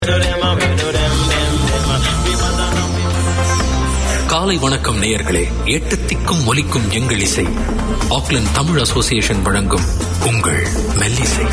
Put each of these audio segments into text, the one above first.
காலை வணக்கம் நேயர்களே. 8 திக்கும் ஒலிக்கும் எங்கள் இசை. ஆக்லாந்து தமிழ் அசோசியேஷன் வழங்கும் உங்கள் மெல்லிசை.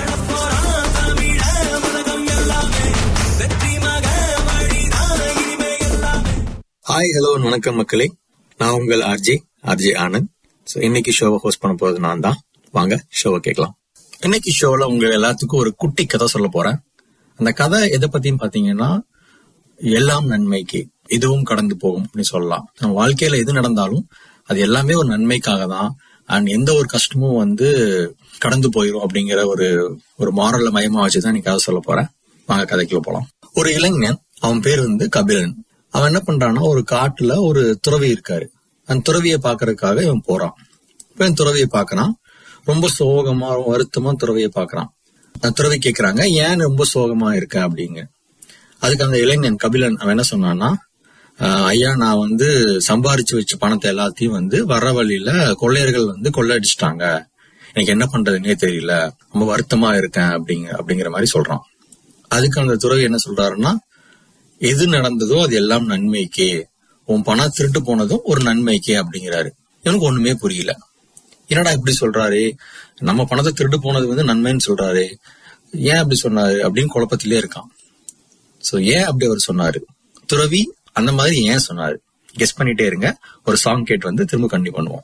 ஹாய், ஹலோ, வணக்கம் மக்களே. நான் உங்கள் ஆர்ஜே ஆனந்த். இன்னைக்கு ஷோவை ஹோஸ்ட் பண்ண போறது நான் தான். வாங்க ஷோவை கேட்கலாம். இன்னைக்கு ஷோல உங்க எல்லாத்துக்கும் ஒரு குட்டி கதை சொல்ல போறேன். அந்த கதை எதை பத்தின்னு பாத்தீங்கன்னா, எல்லாம் நன்மைக்கு, இதுவும் கடந்து போகும் அப்படின்னு சொல்லலாம். நம்ம வாழ்க்கையில எது நடந்தாலும் அது எல்லாமே ஒரு நன்மைக்காக தான். அண்ட் எந்த ஒரு கஷ்டமும் கடந்து போயிடும் அப்படிங்கிற ஒரு மாரல்ல மையமா வச்சுதான் நீ கதை சொல்ல போறேன். வாங்க கதைக்குள்ள போலாம். ஒரு இளைஞன், அவன் பேர் கபிலன். அவன் என்ன பண்றான்னா, ஒரு காட்டுல ஒரு துறவி இருக்காரு. அந்த துறவியை பாக்குறதுக்காக இவன் போறான். இவன் துறவியை பாக்குறான். ரொம்ப சோகமா வருத்தமா துறவியை பாக்குறான். அந்த துறவி கேக்குறாங்க, ஏன் ரொம்ப சோகமா இருக்க அப்படிங்க. அதுக்கு அந்த இளைஞன் கபிலன் அவன் என்ன சொன்னான்னா, ஐயா, நான் சம்பாரிச்சு வச்ச பணத்தை எல்லாத்தையும் வர வழியில கொள்ளையர்கள் கொள்ளையடிச்சிட்டாங்க. எனக்கு என்ன பண்றதுன்னே தெரியல, ரொம்ப வருத்தமா இருக்கேன் அப்படிங்கிற மாதிரி சொல்றான். அதுக்கு அந்த துறவி என்ன சொல்றாருன்னா, எது நடந்ததோ அது எல்லாம் நன்மைக்கே, உன் பணம் திருட்டு போனதும் ஒரு நன்மைக்கே அப்படிங்கிறாரு. எனக்கு ஒண்ணுமே புரியல. என்னடா இப்படி சொல்றாரு, நம்ம பணத்தை திருட்டு போனது நன்மைன்னு சொல்றாரு, ஏன் அப்படி சொன்னாரு அப்படின்னு குழப்பத்திலே இருக்கான். சோ ஏன் அப்படி அவர் சொன்னாரு, துறவி அந்த மாதிரி ஏன் சொன்னாரு, கெஸ் பண்ணிட்டே இருங்க. ஒரு சாங் கேட்டு திரும்ப கண்டினியூ பண்ணுவோம்.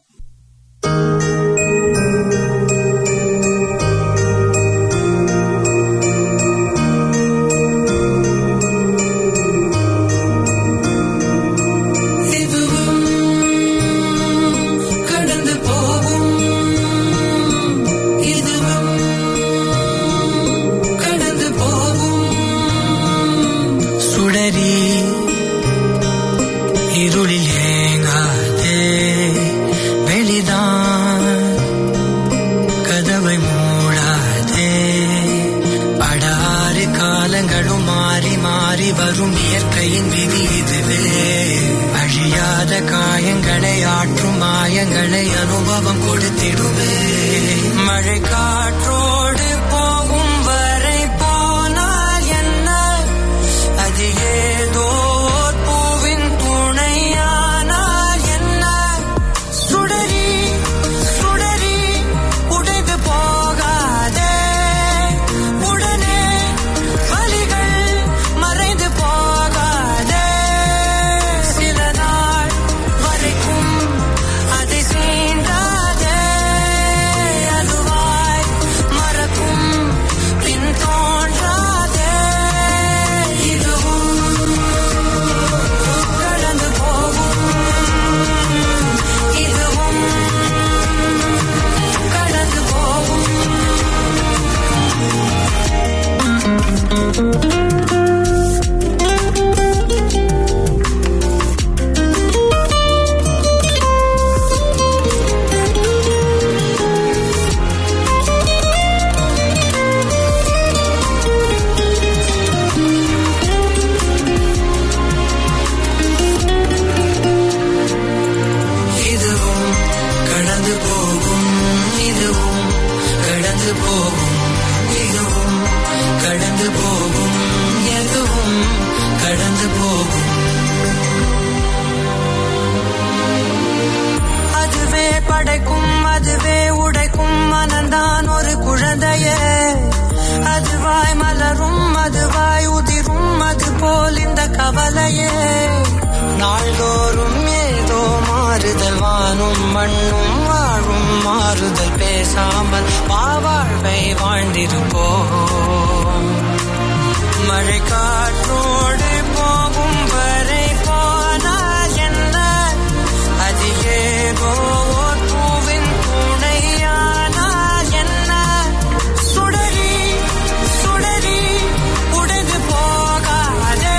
நாள்தோறும் ஏதோ மாறுதல், வானும் மண்ணும் வாழும் மாறுதல், பேசாமல் வாழ்வை வாழ்ந்திருப்போம். மழை காற்றோடு போகும் வரை போனால் என்ன, அது ஏதோ பூவின் துணையானால் என்ன, சுடரி சுடரி உடைந்து போகாதே,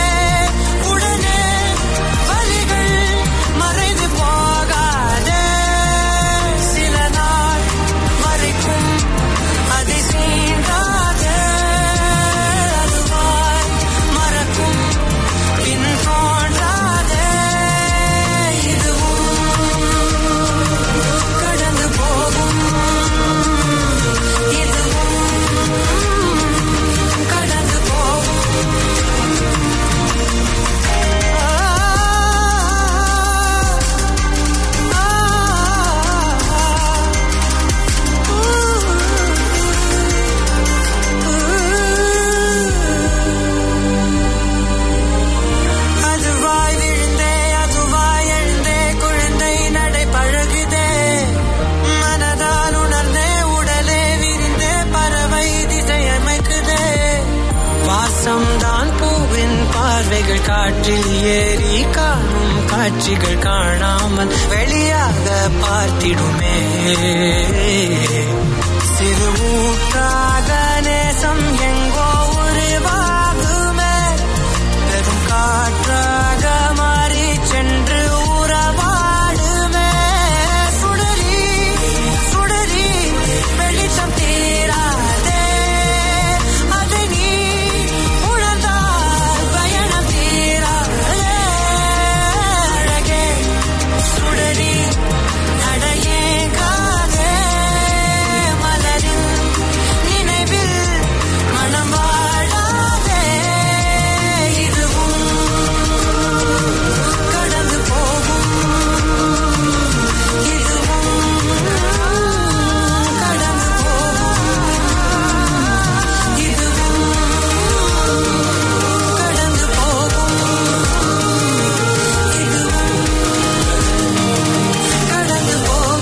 உடனே வலிகள் மறைந்து போகாதே, சில நாள் வரைக்கும் அதை சீண்டாதே, அதுவாய் வாசம்தான் பூவின் பார்வைகள் காற்றில் ஏறி காணும் காட்சிகள் காணாமல் வெளியாக பார்த்திடுமே. சிறு ஊற்றாக நேசம் எங்கோ உருவாகுமே, பெரும் காற்றாக மாறி சென்று உறவாடுமே. சுடரி சுடரி வெளிச்சம் தீராதே, அதை நீ உணர்ந்தால் பயணம் தீராதே. அழகே சுடரி நடையே காதே, மலரின் நினைவில் மனம் வாழாதே. இதுவும் கடந்து போகும், இதுவும் கடந்து போகும், இதுவும் கடந்து போகும், இதுவும் கடந்து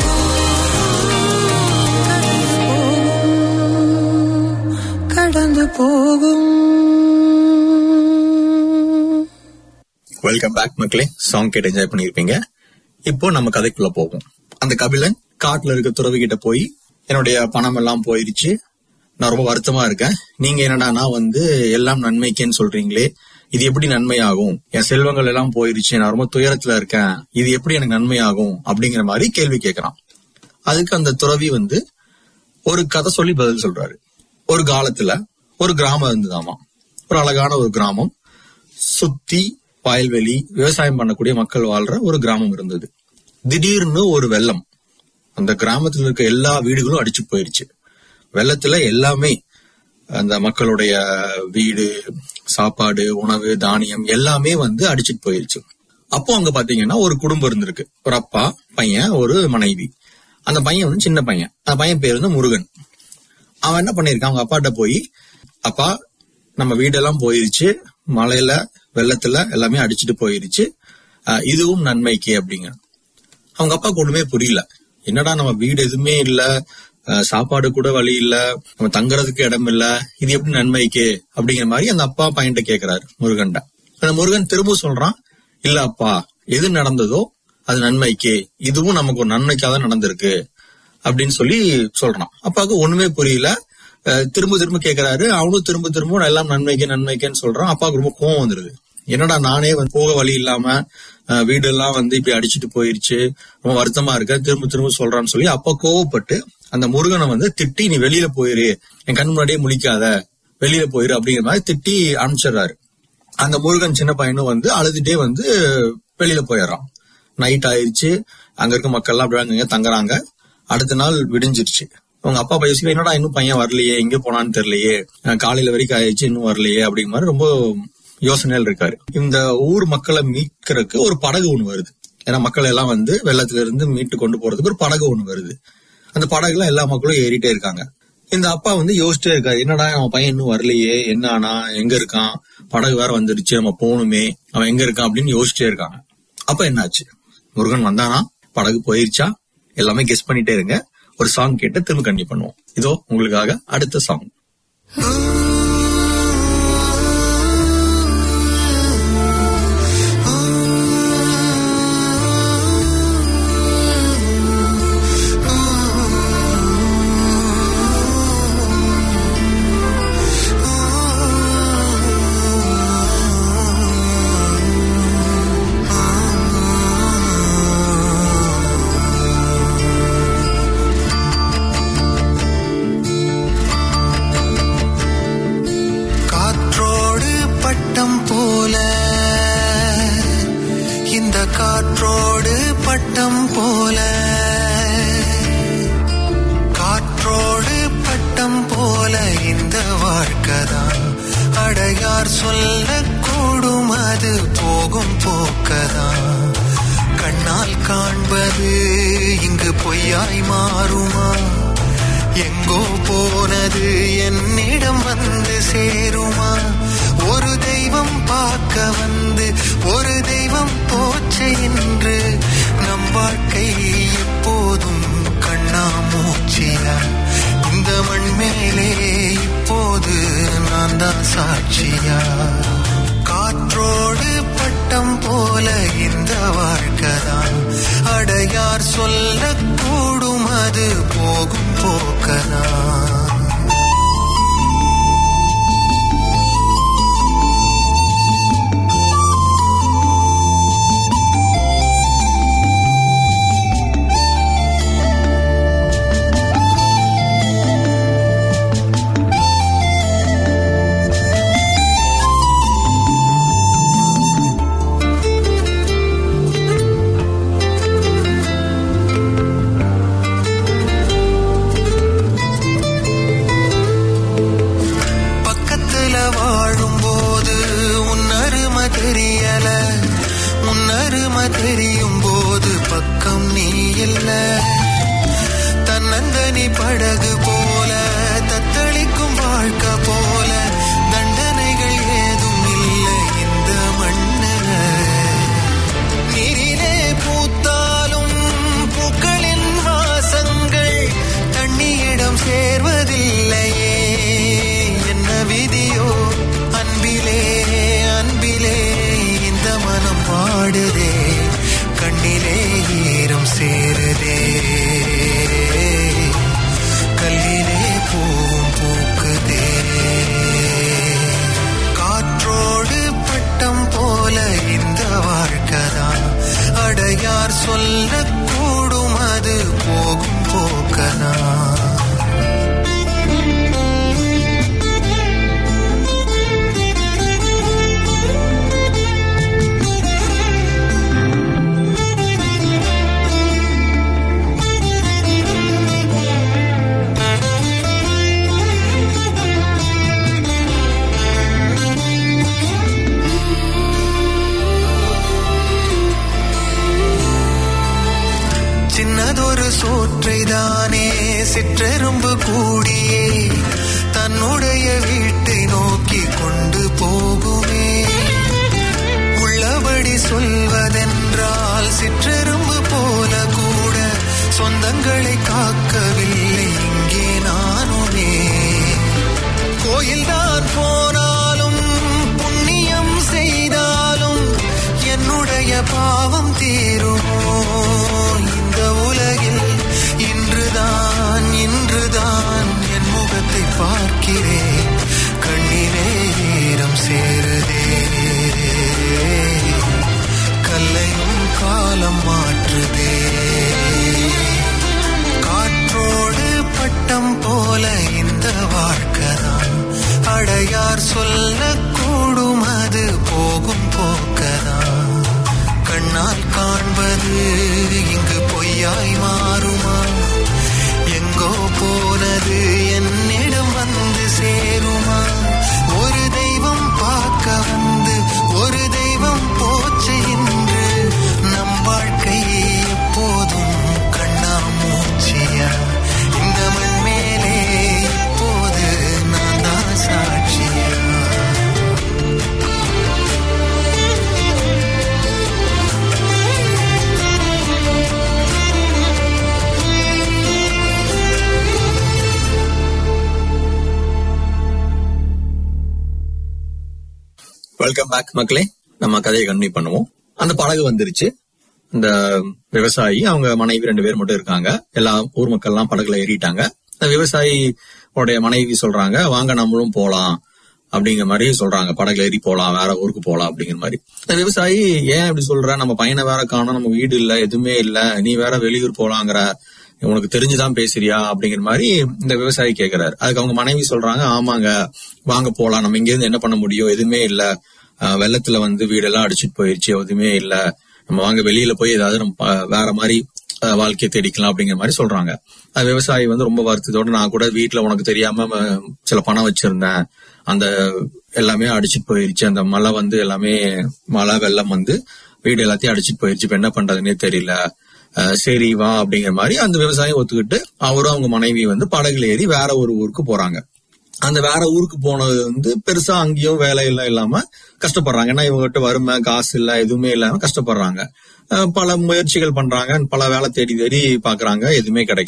போகும், கடந்து போகும். வெல்கம் பேக் மக்களே. சாங் கேட்டு என்ஜாய் பண்ணிருப்பீங்க. இப்போ நம்ம கதைக்குள்ள போவோம். அந்த கபிலன் காட்டுல இருக்க துறவி கிட்ட போய், என்னுடைய பணம் எல்லாம் போயிருச்சு, நான் ரொம்ப வருத்தமா இருக்கேன். நீங்க என்னடானா எல்லாம் நன்மைக்கேன்னு சொல்றீங்களே, இது எப்படி நன்மையாகும்? என் செல்வங்கள் எல்லாம் போயிருச்சு, நான் ரொம்ப துயரத்துல இருக்கேன், இது எப்படி எனக்கு நன்மையாகும் அப்படிங்கிற மாதிரி கேள்வி கேட்கறான். அதுக்கு அந்த துறவி ஒரு கதை சொல்லி பதில் சொல்றாரு. ஒரு காலத்துல ஒரு கிராமம் இருந்ததாமா. ஒரு அழகான ஒரு கிராமம், சுத்தி வயல்வெளி, விவசாயம் பண்ணக்கூடிய மக்கள் வாழ்ற ஒரு கிராமம் இருந்தது. திடீர்னு ஒரு வெள்ளம் அந்த கிராமத்துல இருக்க எல்லா வீடுகளும் அடிச்சு போயிருச்சு. வெள்ளத்துல எல்லாமே, அந்த மக்களுடைய வீடு, சாப்பாடு, உணவு, தானியம் எல்லாமே அடிச்சுட்டு போயிருச்சு. அப்போ அங்க பாத்தீங்கன்னா ஒரு குடும்பம் இருந்திருக்கு. ஒரு அப்பா, பையன், ஒரு மனைவி. அந்த பையன் சின்ன பையன். அந்த பையன் பேரு முருகன். அவன் என்ன பண்ணிருக்கான், அவங்க அப்பாட்ட போய், அப்பா நம்ம வீடெல்லாம் போயிருச்சு, மழையில வெள்ளத்துல எல்லாமே அடிச்சுட்டு போயிருச்சு, இதுவும் நன்மைக்கு அப்படிங்க. அவங்க அப்பாவுக்கு ஒண்ணுமே புரியல. என்னடா நம்ம வீடு எதுவுமே இல்ல, சாப்பாடு கூட வழி இல்ல, நம்ம தங்குறதுக்கு இடம் இல்ல, இது எப்படி நன்மைக்கு அப்படிங்கிற மாதிரி அந்த அப்பா பையன்ட்ட கேக்குறாரு முருகன்ட. அந்த முருகன் திரும்ப சொல்றான், இல்ல அப்பா, எது நடந்ததோ அது நன்மைக்கு, இதுவும் நமக்கு ஒரு நன்மைக்காக தான் நடந்திருக்கு அப்படின்னு சொல்லி சொல்றான். அப்பாவுக்கு ஒண்ணுமே புரியல. திரும்ப திரும்ப கேக்குறாரு. அவனும் திரும்ப திரும்ப எல்லாம் நன்மைக்கேன்னு சொல்றான். அப்பாவுக்கு ரொம்ப கோவம் வந்துருது. என்னடா நானே போக வழி இல்லாம வீடு எல்லாம் இப்படி அடிச்சுட்டு போயிருச்சு, ரொம்ப வருத்தமா இருக்க, திரும்ப திரும்ப சொல்றான்னு சொல்லி அப்பா கோவப்பட்டு அந்த முருகனை திட்டி, நீ வெளியில போயிரு, என் கண் முன்னாடியே முழிக்காத, வெளியில போயிரு அப்படிங்கிற மாதிரி திட்டி அனுப்பிச்சிடுறாரு. அந்த முருகன் சின்ன பையனும் அழுதுட்டே வெளியில போயிடுறான். நைட் ஆயிடுச்சு. அங்க இருக்க மக்கள் எல்லாம் அப்படி அங்க தங்குறாங்க. அடுத்த நாள் விடிஞ்சிருச்சு. அவங்க அப்பா பேசி, என்னடா இன்னும் பையன் வரலையே, எங்க போனான்னு தெரியலையே, காலையில வரைக்கும் ஆயிடுச்சு, இன்னும் வரலையே அப்படிங்கிற மாதிரி ரொம்ப யோசனையில் இருக்காரு. இந்த ஊர் மக்களை மீட்கிறதுக்கு ஒரு படகு ஒண்ணு வருது. ஏன்னா மக்கள் எல்லாம் வெள்ளத்துல இருந்து மீட்டு கொண்டு போறதுக்கு ஒரு படகு ஒண்ணு வருது. அந்த படகுல எல்லா மக்களும் ஏறிட்டே இருக்காங்க. இந்த அப்பா யோசிச்சிட்டே இருக்காரு, என்னடா அவன் பையன் இன்னும் வரலையே, என்ன ஆனா, எங்க இருக்கான், படகு வேற வந்துருச்சு, நம்ம போகணுமே, அவன் எங்க இருக்கான் அப்படின்னு யோசிச்சிட்டே இருக்காங்க. அப்ப என்னாச்சு, முருகன் வந்தானா, படகு போயிருச்சா, எல்லாமே கெஸ் பண்ணிட்டே இருங்க. ஒரு சாங் கேட்டு திரும்ப கண்டினியூ பண்ணுவோம். இதோ உங்களுக்காக அடுத்த சாங். காற்றோடு பட்டம் போல, காற்றோடு பட்டம் போல இந்த வாழ்க்கைதான். அடையார் சொல்லக்கூடும் அது போகும் போக்கதான். கண்ணால் காண்பது இங்கு பொய்யாய் மாறுமா? எங்கோ போனது என்னிடம் வந்து சேருமா? ஒரு தெய்வம் பார்க்க வந்து ஒரு தெய்வம் போச்சு என்று நம் வாழ்க்கை எப்போதும் கண்ணாமூச்சியா? இந்த மண் மேலே இப்போது நான் தான் சாட்சியா? மூச்சியா காற்றோடு பட்டம் போல இந்த வாழ்க்கைதான் அடையார் சொல்லக்கூடும் அது போகும் போக்கதான். தெரியும் போது பக்கம் நீ இல்ல தன்னந்தனி படகு போல தத்தளிக்கும் வாழ்க்கை போல தண்டனைகள் ஏதும் இல்லை இந்த மண்ணில. நீரிலே பூத்தாலும் பூக்களின் வாசங்கள் தண்ணியிடம் சேர்வதில்லையே என்ன விதியோ அன்பிலே அன்பிலே இந்த மனம் பாடுதே கண்ணிலே ஈரம் சேருதே கல்லிலே பூவும் பூக்குதே. காற்றோடு பட்டம் போல இந்த வாழ்க்கைதான் அடையார் சொல்லக்கூடும் அது போகும் போக்கதான். சின்னதொரு சோற்றைதானே சிற்றெரும்பு கூடியே தன்னுடைய வீட்டை நோக்கி கொண்டு போகுமே. உள்ளபடி சொல்வதென்றால் சிற்றெரும்பு போல கூட சொந்தங்களை காக்கவில்லை இங்கே நானுமே. கோயில்தான் போனாலும் புண்ணியம் செய்தாலும் என்னுடைய பாவம் தீருமோ இந்த உலகில்? இன்றுதான் இன்றுதான் என் முகத்தை பார்க்கிறேன் கண்ணிலே ஈரம் சேருதே கல்லையும் காலம் மாற்றுதே. காற்றோடு பட்டம் போல இந்த வாழ்க்கைதான் அடையார் சொல்லக்கூடும் அது போகும் போக்கதான். கண்ணால் காண்பது இங்கு பொய்யாய் மாறுமா? எங்கோ போனது என்னிடம் வந்து சேருமா? ஒரு தெய்வம் பார்க்க வந்து ஒரு தெய்வம் போச்சு இன்று நம் வாழ்க்கை எப்போதும் கண்ணா மூச்சியா இந்த மண் மேலே இப்போது நான் தான் சாட்சியா. வெல்கம் பேக் மக்களே. நம்ம கதையை கண்டினியூ பண்ணுவோம். அந்த படகு வந்துருச்சு. இந்த விவசாயி அவங்க மனைவி 2 பேர் மட்டும் இருக்காங்க. எல்லா ஊர் மக்கள் எல்லாம் படகுல ஏறிட்டாங்க. இந்த விவசாயி உடைய மனைவி சொல்றாங்க, வாங்க நம்மளும் போலாம் அப்படிங்கிற மாதிரி சொல்றாங்க. படகுல ஏறி போலாம், வேற ஊருக்கு போலாம் அப்படிங்கிற மாதிரி. இந்த விவசாயி ஏன் இப்படி சொல்ற, நம்ம பையனை வேற காணோம், நம்ம வீடு இல்ல, எதுவுமே இல்ல, நீ வேற வெளியூர் போலாங்கிற, உனக்கு தெரிஞ்சுதான் பேசுறியா அப்படிங்கிற மாதிரி இந்த விவசாயி கேக்குறாரு. அதுக்கு அவங்க மனைவி சொல்றாங்க, ஆமாங்க வாங்க போலாம், நம்ம இங்க இருந்து என்ன பண்ண முடியும், எதுவுமே இல்ல, வெள்ளத்துல வந்து வீடெல்லாம் அடிச்சுட்டு போயிருச்சு, எதுவுமே இல்ல, நம்ம வாங்க வெளியில போய் ஏதாவது நம்ம வேற மாதிரி வாழ்க்கையை தேடிக்கலாம் அப்படிங்கிற மாதிரி சொல்றாங்க. விவசாயி வந்து ரொம்ப வருத்தத்தோட, நான் கூட வீட்டுல உனக்கு தெரியாம சில பணம் வச்சிருந்தேன், அந்த எல்லாமே அடிச்சுட்டு போயிருச்சு, அந்த மழை வந்து எல்லாமே மழை வெள்ளம் வந்து வீடு எல்லாத்தையும் அடிச்சுட்டு போயிருச்சு, இப்ப என்ன பண்றதுன்னே தெரியல, சரி வா அப்படிங்கிற மாதிரி அந்த விவசாயம் ஒத்துக்கிட்டு அவரும் அவங்க மனைவி வந்து படகுல ஏறி வேற ஒரு ஊருக்கு போறாங்க. அந்த வேற ஊருக்கு போனது வந்து பெருசா அங்கேயும் வேலையெல்லாம் இல்லாம கஷ்டப்படுறாங்க. ஏன்னா இவங்ககிட்ட வறுமை, காசு இல்ல, எதுவுமே இல்லாம கஷ்டப்படுறாங்க. பல முயற்சிகள் பண்றாங்க, பல வேலை தேடி தேடி பாக்குறாங்க, எதுவுமே கிடைக்கல.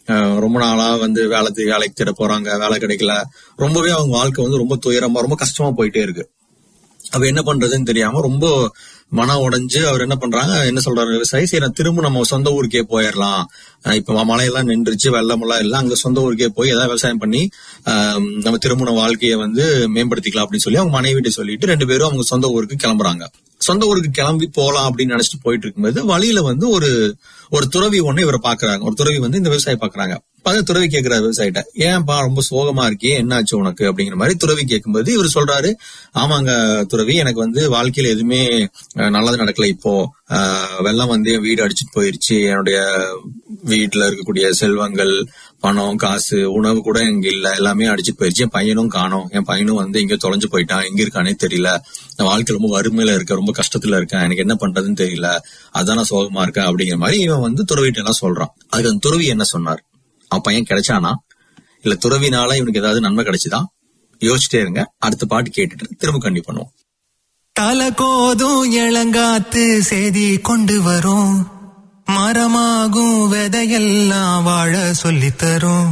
ரொம்ப நாளா வந்து வேலைக்கு தேட போறாங்க, வேலை கிடைக்கல, ரொம்பவே அவங்க வாழ்க்கை வந்து ரொம்ப துயரமா ரொம்ப கஷ்டமா போயிட்டே இருக்கு. அவ என்ன பண்றதுன்னு தெரியாம ரொம்ப மனம் உடைஞ்சு அவர் என்ன பண்றாங்க, என்ன சொல்றாரு விவசாயி, சரி திரும்ப நம்ம சொந்த ஊருக்கே போயிடலாம், இப்ப மழையெல்லாம் நின்றுச்சு, வெள்ளமெல்லாம் இல்லை, அங்க சொந்த ஊருக்கே போய் ஏதாவது விவசாயம் பண்ணி நம்ம திரும்ப வாழ்க்கையை வந்து மேம்படுத்திக்கலாம் அப்படின்னு சொல்லி அவங்க மனைவிட்ட சொல்லிட்டு 2 பேரும் அவங்க சொந்த ஊருக்கு கிளம்புறாங்க. சொந்த ஊருக்கு கிளம்பி போலாம் அப்படின்னு நினைச்சிட்டு போயிட்டு இருக்கும்போது வழியில வந்து ஒரு துறவி ஒண்ணு இவரை பாக்குறாங்க. ஒரு துறவி வந்து இந்த விவசாயி பாக்குறாங்க. துறவி கேட்கிறாரு விவசாயிட்ட, ஏன்பா ரொம்ப சோகமா இருக்கியே, என்ன ஆச்சு உனக்கு அப்படிங்கிற மாதிரி துறவி கேட்கும்போது இவர் சொல்றாரு, ஆமாங்க துறவி, எனக்கு வந்து வாழ்க்கையில எதுவுமே நல்லது நடக்கல. இப்போ வெள்ளம் வந்து என் வீடு அடிச்சுட்டு போயிருச்சு, என்னுடைய வீட்டுல இருக்கக்கூடிய செல்வங்கள், பணம், காசு, உணவு கூட எங்க இல்ல, எல்லாமே அடிச்சுட்டு போயிருச்சு. என் பையனும் காணோம், என் பையனும் வந்து இங்க தொலைஞ்சு போயிட்டான், எங்க இருக்கானே தெரியல, நான் வாழ்க்கை ரொம்ப வறுமையில இருக்கேன், ரொம்ப கஷ்டத்துல இருக்கேன், எனக்கு என்ன பண்றதுன்னு தெரியல, அதான் நான் சோகமா இருக்கேன் அப்படிங்கிற மாதிரி இவன் வந்து துறவிட்ட எல்லாம் சொல்றான். அதுக்கு அந்த துறவி என்ன சொன்னார், அவன் பையன் கிடைச்சானா இல்ல துறவினால இவனுக்கு ஏதாவது நன்மை கிடைச்சுதா, யோசிச்சிட்டே இருங்க. அடுத்த பாட்டு கேட்டுட்டு திரும்ப கண்டிப்பா பண்ணுவோம். தலை கோதும் இளங்காத்து செய்தி கொண்டு வரும், மரமாகும் விதையெல்லாம் வாழ சொல்லித்தரும்.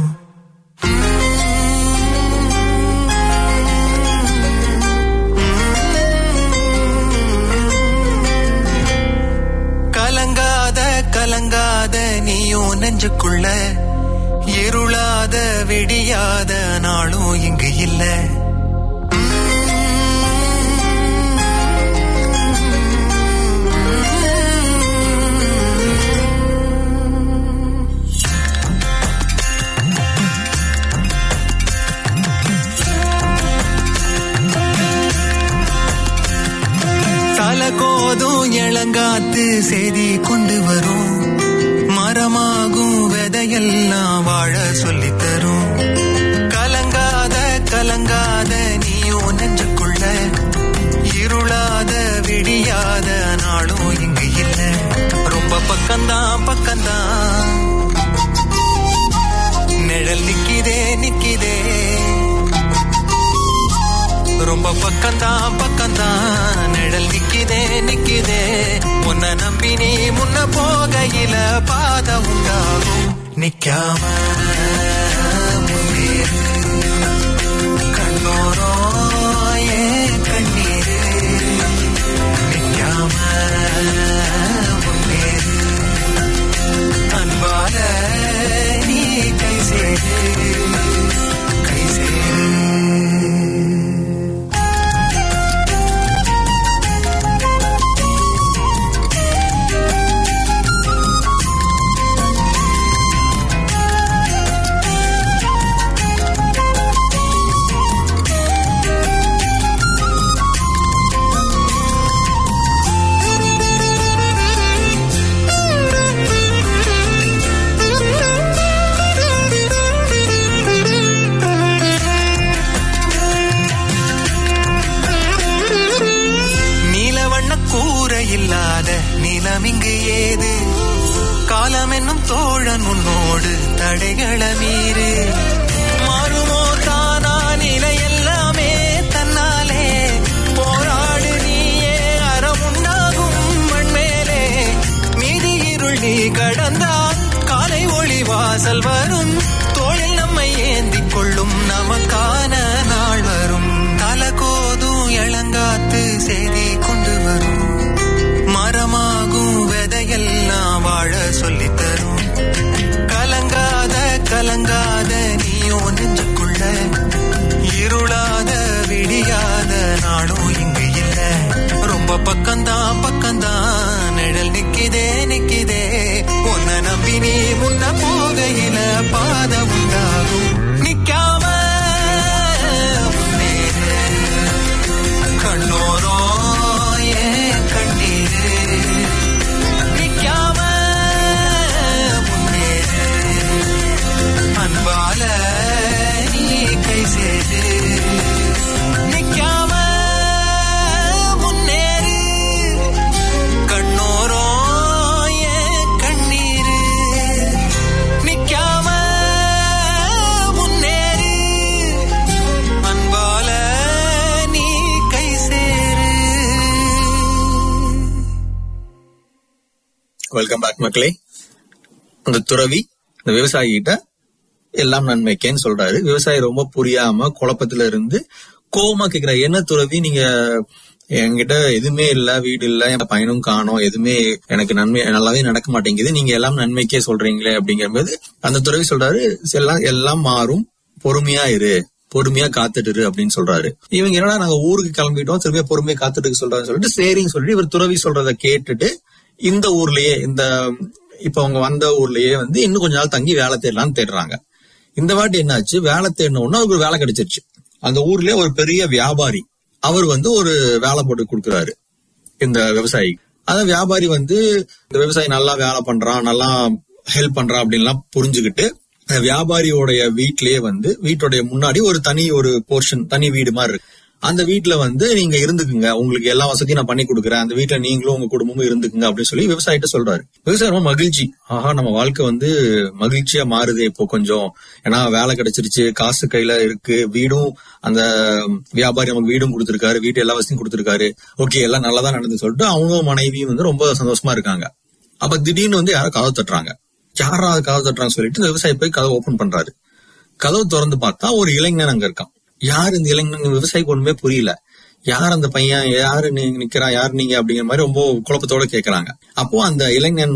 கலங்காத நீயும் நெஞ்சுக்குள்ள, இருளாத விடியாத நாளும் இங்கு இல்ல. தலை கோதும் இளங்காத்து செய்தி கொண்டு வரும், மரமாகும் விதையெல்லாம் வாழ சொல்லித்தரும். கலங்காத நீயும் நெஞ்சுக்குள்ள, இருளாத விடியாத நாளும் இங்கு இல்ல. ரொம்ப பக்கம்தான் நிழல் நிக்கிதே, ரொம்ப பக்கம்தான் நிழல் நிக்கிதே. உன்னை நம்பி நீ முன்ன போகையில பாத உண்டாகும். நிக்காம கண்ணோரோ ஏன் கண்ணீரு, நிக்காம முன்னேறு, அன்பால நீ கை சேரு. நிலமிங்கு ஏது, காலம் என்னும் தோழன் உன்னோடு தடைகள மீறு. மாறுமோ தானா நிலை எல்லாமே தன்னாலே, போராடு நீயே அறமுண்டாகும் மண்மேலே. மீதி இருள் நீ கடந்தால் காலை ஒளி வாசல் வரும், தோளில் நம்மை ஏந்திக் கொள்ளும் நமக்கான நாள் வரும். தலை கோதும் இளங்காத்து செய்தி கொண்டு வரும், மரமாகும் விதையெல்லாம் வாழ சொல்லித்தரும். கலங்காத நீயும் நெஞ்சுக்குள்ள, இருளாத விடியாத நாளும் இங்கு இல்ல. ரொம்ப பக்கம்தான் நிழல் நிக்கிதே. உன்னை நம்பி நீ முன்ன போகையில பாத உண்டாகும். நிக்காம முன்னேறு, கண்ணோரோ ஏன் கண்ணீரு, நிக்காம முன்னேறு, அன்பால நீ கை சேரு. நிக்காம முன்னேறு, கண்ணோரோ ஏன் கண்ணீரு, நிக்காம முன்னேறு, அன்பால நீ கை சேரு. வெல்கம் பேக் மக்களே. அந்த துறவி இந்த விவசாயி கிட்ட எல்லாம் நன்மைக்கேன்னு சொல்றாரு. விவசாயி ரொம்ப புரியாம குழப்பத்துல இருந்து கோவமா கேக்குறாரு, என்ன துறவி நீங்க என்கிட்ட எதுவுமே இல்ல, வீடு இல்ல, என் பையனும் காணோம், எதுவுமே எனக்கு நன்மை நல்லாவே நடக்க மாட்டேங்குது, நீங்க எல்லாம் நன்மைக்கே சொல்றீங்களே அப்படிங்கிற போது அந்த துறவி சொல்றாரு, எல்லாம் மாறும், பொறுமையா இரு, பொறுமையா காத்துட்டு அப்படின்னு சொல்றாரு. இவங்க என்னடா நாங்க ஊருக்கு கிளம்பிட்டோம், திரும்பியா பொறுமையா காத்துட்டு சொல்றாருன்னு சொல்லிட்டு சரின்னு சொல்லிட்டு இவர் துறவி சொல்றத கேட்டுட்டு இந்த ஊர்லயே இப்ப அவங்க வந்த ஊர்லயே இன்னும் கொஞ்ச நாள் தங்கி வேலை தேடலாம்னு தேடுறாங்க. இந்த வாட்டி என்னாச்சு, வேலை தேடணும்னா அவருக்கு வேலை கிடைச்சிருச்சு. அந்த ஊர்லயே ஒரு பெரிய வியாபாரி அவர் ஒரு வேலை போட்டு கொடுக்குறாரு இந்த விவசாயி. அதான் வியாபாரி இந்த விவசாயி நல்லா வேலை பண்றான், நல்லா ஹெல்ப் பண்றான் அப்படின்லாம் புரிஞ்சுக்கிட்டு வியாபாரியோடைய வீட்லயே வீட்டுடைய முன்னாடி ஒரு போர்ஷன் தனி வீடு மாதிரி இருக்கு. அந்த வீட்டுல நீங்க இருந்துக்குங்க, உங்களுக்கு எல்லா வசதியும் நான் பண்ணி கொடுக்குறேன், அந்த வீட்டுல நீங்களும் உங்க குடும்பமும் இருந்துக்குங்க அப்படின்னு சொல்லி விவசாயிட்ட சொல்றாரு. விவசாயி ரொம்ப மகிழ்ச்சி, ஆஹா நம்ம வாழ்க்கை மகிழ்ச்சியா மாறுது இப்போ கொஞ்சம், ஏன்னா வேலை கிடைச்சிருச்சு, காசு கையில இருக்கு, வீடும் அந்த வியாபாரி நமக்கு வீடும் கொடுத்திருக்காரு, வீட்டு எல்லா வசதியும் கொடுத்திருக்காரு, ஓகே எல்லாம் நல்லதான் நடந்து சொல்லிட்டு அவங்க மனைவியும் ரொம்ப சந்தோஷமா இருக்காங்க. அப்ப திடீர்னு யாரோ கதவு தட்டுறாங்க. யாராவது கதவு தட்டுறான்னு சொல்லிட்டு விவசாயி போய் கதவு ஓபன் பண்றாரு. கதவு திறந்து பார்த்தா ஒரு இளைஞன் அங்க இருக்கான். யார் இந்த இளைஞன் விவசாயிக்கு ஒண்ணுமே புரியல. யார் அந்த பையன், யாரு நிக்கிறான், யாரு நீங்க அப்படிங்கிற மாதிரி ரொம்ப குழப்பத்தோட கேக்குறாங்க. அப்போ அந்த இளைஞன்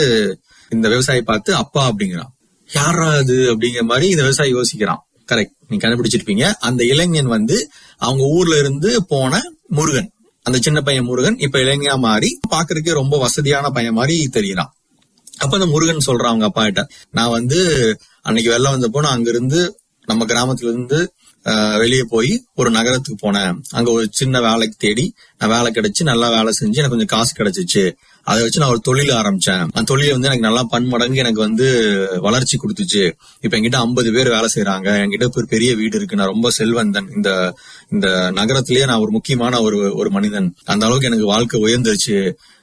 இந்த விவசாயி பார்த்து அப்பா அப்படிங்கிறான். யாரா அது அப்படிங்கிற மாதிரி இந்த விவசாயி யோசிக்கிறான். கரெக்ட், நீங்க கண்டுபிடிச்சிருப்பீங்க. அந்த இளைஞன் அவங்க ஊர்ல இருந்து போன முருகன், அந்த சின்ன பையன் முருகன் இப்ப இளைஞனா மாறி பாக்குறதுக்கு ரொம்ப வசதியான பையன் மாதிரி தெரியறான். அப்ப அந்த முருகன் சொல்றான் அவங்க அப்பா கிட்ட, நான் அன்னைக்கு வெள்ளம் வந்தப்போ நான் அங்கிருந்து நம்ம கிராமத்துல இருந்து வெளியே போய் ஒரு நகரத்துக்கு போனேன். அங்க ஒரு சின்ன வேலைக்கு தேடி நான் வேலை கிடைச்சு நல்லா வேலை செஞ்சு எனக்கு கொஞ்சம் காசு கிடைச்சிச்சு. அதை வச்சு நான் ஒரு தொழில் ஆரம்பிச்சேன். அந்த தொழில எனக்கு நல்லா பன்மடங்கு எனக்கு வளர்ச்சி கொடுத்துச்சு. இப்ப என்கிட்ட 50 பேர் வேலை செய்யறாங்க, என்கிட்ட ஒரு பெரிய வீடு இருக்கு, நான் ரொம்ப செல்வந்தன், இந்த நகரத்திலேயே நான் ஒரு முக்கியமான ஒரு மனிதன், அந்த அளவுக்கு எனக்கு வாழ்க்கை உயர்ந்துருச்சு.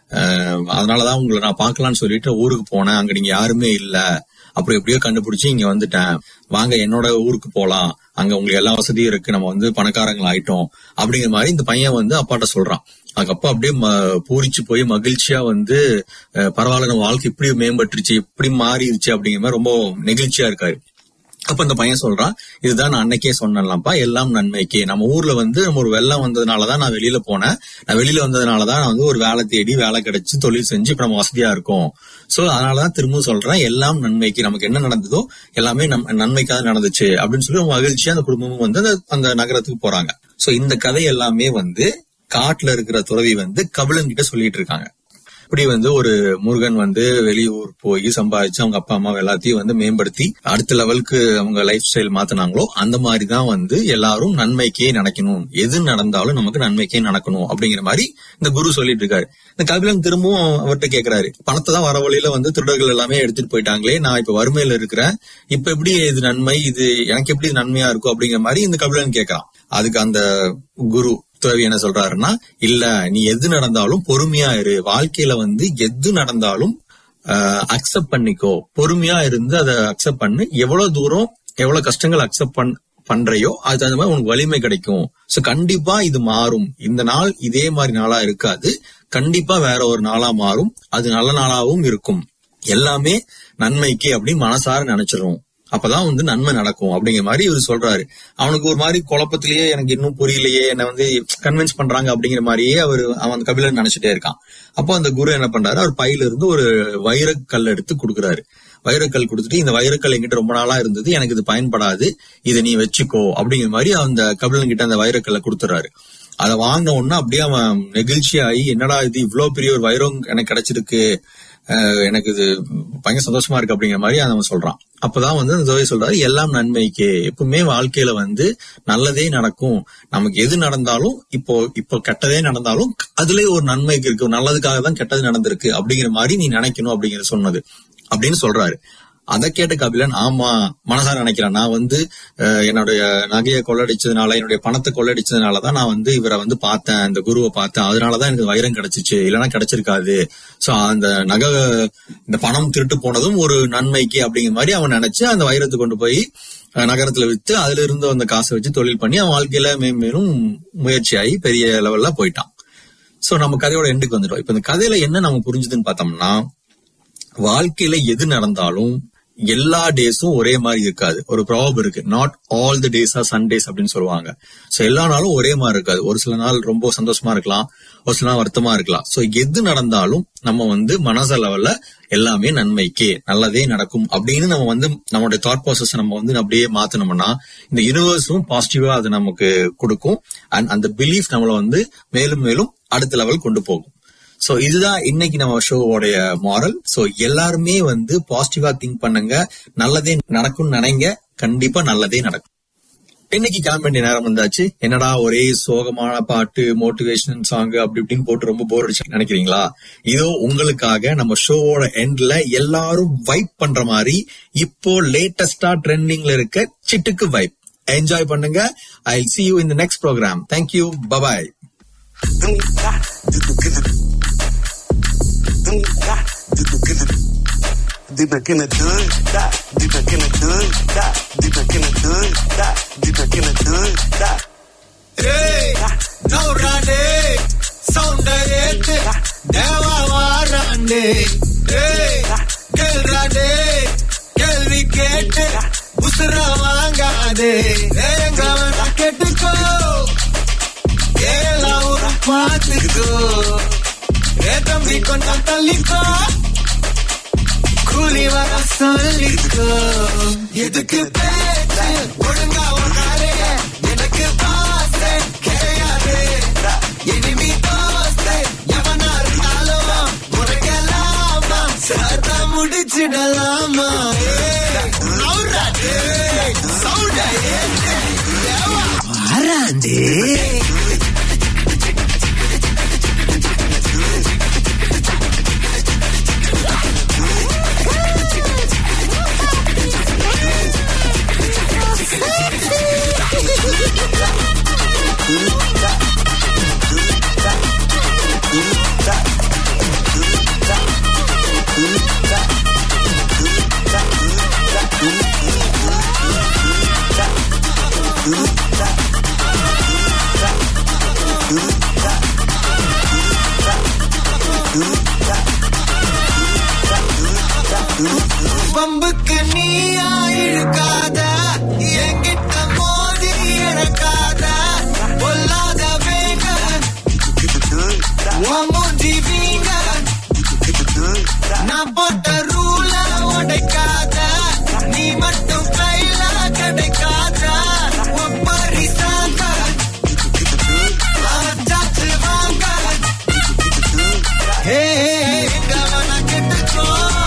அதனாலதான் உங்களை நான் பாக்கலாம்னு சொல்லிட்டு ஊருக்கு போனேன். அங்க நீங்க யாருமே இல்ல, அப்புறம் எப்படியோ கண்டுபிடிச்சு இங்க வந்துட்டேன், வாங்க என்னோட ஊருக்கு போலாம், அங்க உங்களுக்கு எல்லா வசதியும் இருக்கு, நம்ம பணக்காரங்கள் ஆயிட்டோம் அப்படிங்கிற மாதிரி இந்த பையன் அப்பாட்ட சொல்றான். அதுக்கப்பா அப்படியே பூரிச்சு போய் மகிழ்ச்சியா பரவாயில்ல நம்ம வாழ்க்கை இப்படி மேம்பட்டுருச்சு, இப்படி மாறிடுச்சு அப்படிங்கிற மாதிரி ரொம்ப நெகிழ்ச்சியா இருக்காரு. அப்ப இந்த பையன் சொல்றான், இதுதான் நான் அன்னைக்கே சொன்னேன்லாம்ப்பா, எல்லாம் நன்மைக்கு. நம்ம ஊர்ல நம்ம ஒரு வெள்ளம் வந்ததுனாலதான் நான் வெளியில போனேன், நான் வெளியில வந்ததுனாலதான் நான் ஒரு வேலை தேடி வேலை கிடைச்சு தொழில் செஞ்சு இப்ப நம்ம வசதியா இருக்கோம். சோ அதனாலதான் திரும்பவும் சொல்றேன், எல்லாம் நன்மைக்கு, நமக்கு என்ன நடந்ததோ எல்லாமே நன்மைக்காக நடந்துச்சு அப்படின்னு சொல்லி மகிழ்ச்சியா அந்த குடும்பமும் அந்த நகரத்துக்கு போறாங்க. சோ இந்த கதை எல்லாமே காட்டுல இருக்கிற துறவி கபிலன் கிட்ட சொல்லிட்டு இருக்காங்க. இப்படி ஒரு முருகன் வெளியூர் போய் சம்பாதிச்சு அவங்க அப்பா அம்மா எல்லாத்தையும் மேம்படுத்தி அடுத்த லெவலுக்கு அவங்க லைஃப் ஸ்டைல் மாத்தினாங்களோ அந்த மாதிரிதான் எல்லாரும் நன்மைக்கே நினைக்கணும், எது நடந்தாலும் நமக்கு நன்மைக்கே நடக்கணும் அப்படிங்கிற மாதிரி இந்த குரு சொல்லிட்டு இருக்காரு. இந்த கபிலன் திரும்பவும் அவர்கிட்ட கேக்குறாரு, பணத்தை தான் வர வழியில திருடர்கள் எல்லாமே எடுத்துட்டு போயிட்டாங்களே, நான் இப்ப வறுமையில இருக்கிறேன், இப்ப எப்படி இது நன்மை, இது எனக்கு எப்படி நன்மையா இருக்கும் அப்படிங்கிற மாதிரி இந்த கபிலன் கேட்கறான். அதுக்கு அந்த குரு துறவி என்ன சொல்றாருன்னா, இல்ல நீ எது நடந்தாலும் பொறுமையா இரு, வாழ்க்கையில எது நடந்தாலும் அக்செப்ட் பண்ணிக்கோ, பொறுமையா இருந்து அதை அக்செப்ட் பண்ணு, எவ்வளவு தூரம் எவ்வளவு கஷ்டங்கள் அக்செப்ட் பண்றையோ அது தகுந்த மாதிரி உனக்கு வலிமை கிடைக்கும். சோ கண்டிப்பா இது மாறும், இந்த நாள் இதே மாதிரி நாளா இருக்காது, கண்டிப்பா வேற ஒரு நாளா மாறும், அது நல்ல நாளாவும் இருக்கும், எல்லாமே நன்மைக்கு அப்படின்னு மனசார நினைச்சிரும், அப்பதான் நன்மை நடக்கும் அப்படிங்கிற மாதிரி இவர் சொல்றாரு. அவனுக்கு ஒரு மாதிரி குழப்பத்திலேயே எனக்கு இன்னும் புரியலையே, என்ன கன்வின்ஸ் பண்றாங்க அப்படிங்கிற மாதிரியே அவன் கபிலன் நினைச்சிட்டே இருக்கான். அப்போ அந்த குரு என்ன பண்றாரு, அவர் பையில இருந்து ஒரு வைரக்கல் எடுத்து கொடுக்குறாரு. வைரக்கல் கொடுத்துட்டு, இந்த வைரக்கல் என்கிட்ட ரொம்ப நாளா இருந்தது, எனக்கு இது பயன்படாது, இதை நீ வச்சுக்கோ அப்படிங்கிற மாதிரி அந்த கபிலன் கிட்ட அந்த வைரக்கல்லை கொடுத்துறாரு. அதை வாங்கின உடனே அப்படியே அவன் நெகிழ்ச்சியாகி, என்னடா இது இவ்வளவு பெரிய ஒரு வைரம் எனக்கு கிடைச்சிருக்கு, எனக்கு இது பயங்கர சந்தோஷமா இருக்கு அப்படிங்கிற மாதிரி அவன் சொல்றான். அப்பதான் அந்த ஜோதி சொல்றாரு, எல்லாம் நன்மைக்கே, எப்பவுமே வாழ்க்கையில நல்லதே நடக்கும், நமக்கு எது நடந்தாலும் இப்போ கெட்டதே நடந்தாலும் அதுலயே ஒரு நன்மைக்கு இருக்கு, நல்லதுக்காக தான் கெட்டது நடந்திருக்கு அப்படிங்கிற மாதிரி நீ நினைக்கணும் அப்படிங்கிற சொன்னது அப்படின்னு சொல்றாரு. அதை கேட்ட கபிலன், ஆமா மனசார நினைக்கிறேன், நான் என்னுடைய நகையை கொள்ளடிச்சதுனால, என்னுடைய பணத்தை கொள்ளடிச்சதுனாலதான் நான் இவரை பார்த்தேன், இந்த குருவை பார்த்தேன், அதனாலதான் எனக்கு வைரம் கிடைச்சிச்சு, இல்லைன்னா கிடைச்சிருக்காது. சோ அந்த நகை, இந்த பணம் திருட்டு போனதும் ஒரு நன்மைக்கு அப்படிங்கிற மாதிரி அவன் நினைச்சு அந்த வைரத்தை கொண்டு போய் நகரத்துல வித்து அதுல இருந்து அந்த காசை வச்சு தொழில் பண்ணி அவன் வாழ்க்கையில மேலும் முயற்சியாகி பெரிய லெவல்ல போயிட்டான். சோ நம்ம கதையோட எண்டுக்கு வந்துட்டோம். இப்ப இந்த கதையில என்ன நம்ம புரிஞ்சுதுன்னு பார்த்தோம்னா, வாழ்க்கையில எது நடந்தாலும் எல்லா டேஸும் ஒரே மாதிரி இருக்காது. ஒரு ப்ராப்ளம் இருக்கு, not all the days are Sundays அப்படின்னு சொல்லுவாங்க. சோ எல்லா நாளும் ஒரே மாதிரி இருக்காது. ஒரு சில நாள் ரொம்ப சந்தோஷமா இருக்கலாம், ஒரு சில நாள் வருத்தமா இருக்கலாம். சோ எது நடந்தாலும் நம்ம மனசளவுல எல்லாமே நன்மைக்கே, நல்லதே நடக்கும் அப்படின்னு நம்ம நம்மளுடைய தாட் ப்ராசஸ் நம்ம அப்படியே மாத்தணும்னா இந்த யூனிவர்ஸும் பாசிட்டிவா அது நமக்கு கொடுக்கும். அண்ட் அந்த பிலீஃப் நம்மள மேலும் மேலும் அடுத்த லெவல் கொண்டு போகும். சோ இதுதான் இன்னைக்கு நம்ம ஷோவோடைய மாரல். சோ எல்லாருமே பாசிட்டிவா திங்க் பண்ணுங்க, நல்லதே நடக்கும்னு நினைங்க, கண்டிப்பா நல்லதே நடக்கும். இன்னைக்கு கிளம்ப வேண்டிய நேரம் வந்தாச்சு. என்னடா ஒரே சோகமான பாட்டு, மோட்டிவேஷன் சாங் அப்படி இப்படின்னு போட்டு ரொம்ப போர் அடிச்சு நினைக்கிறீங்களா? இதோ உங்களுக்காக நம்ம ஷோவோட எண்ட்ல எல்லாரும் வைப் பண்ற மாதிரி இப்போ லேட்டஸ்டா ட்ரெண்டிங்ல இருக்க சிட்டுக்கு வைப் என்ஜாய் பண்ணுங்க. I'll see you in the next program. Thank you. Bye-bye. கேள்வி கேட்டு உசுர வாங்காதே, கேட்டுக்கோ, எல்லாரும் பார்த்துக்கோ, தம்பி கொஞ்சம் தள்ளிக்கோ, கூலி வர சொல்லிக்கோ. எதுக்கு பேச்சு ஒழுங்கா உட்காரு, எனக்கு பாச கிடையாது, இனிமே தோசை எவனா இருந்தாலும் முறைக்கலாமா, சாத்தா முடிச்சிடலாமா. வராண்டே பம்புக்கு நீயா இழுக்காத, என்கிட்ட மோதி இறக்காத, பொல்லாத வேங்க மூஞ்சி வீங்க, நான் போட்ட ரூல உடைக்காத, நீ மட்டும் கையில கிடைக்காத, ஒப்பரி சாங்க சாச்சு வாங்க. ஹே கவன கெட்டுக்கோ,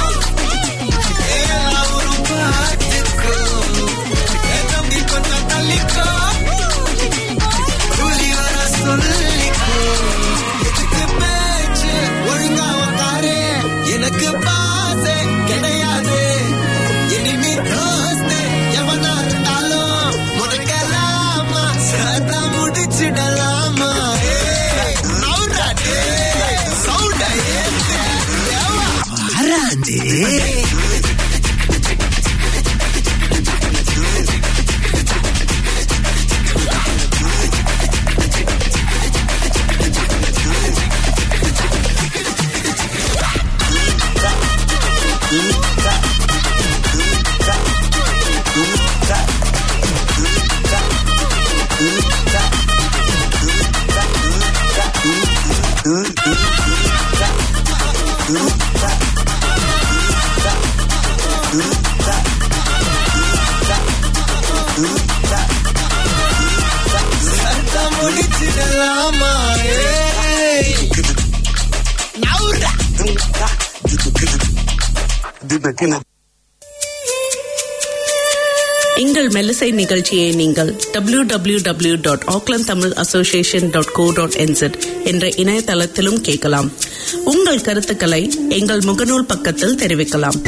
எனக்கு பாசே கிடையாது, இனிமே தோஸ்தே எவனா இருந்தாலும் முறைக்கலாமா, சாத்தா முடிச்சிடலாமா. வராண்டே முடிச்சிடலாமா. எங்கள் மெல்லிசை நிகழ்ச்சியை நீங்கள் www.aucklandtamilassociation.co.nz என்ற இணையதளத்திலும் கேட்கலாம். உங்கள் கருத்துக்களை எங்கள் முகநூல் பக்கத்தில் தெரிவிக்கலாம்.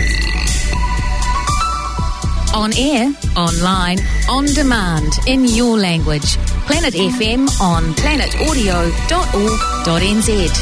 On air, online, on demand, in your language. Planet FM on planetaudio.org.nz.